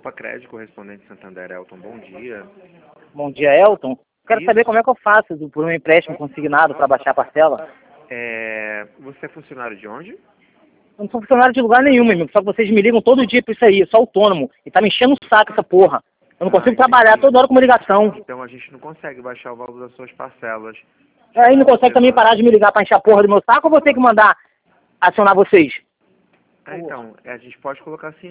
Copa Crédito, correspondente Santander, Elton, bom dia. Bom dia, Elton. Quero Isso. saber como é que eu faço por um empréstimo consignado para baixar a parcela. Você é funcionário de onde? Eu não sou funcionário de lugar nenhum, meu amigo. Só que vocês me ligam todo dia por isso aí. Eu sou autônomo. E tá me enchendo o saco essa porra. Eu não consigo trabalhar toda hora com uma ligação. Então a gente não consegue baixar o valor das suas parcelas. Aí não consegue também parar de me ligar para encher a porra do meu saco ou vou ter que mandar acionar vocês? Então, a gente pode colocar assim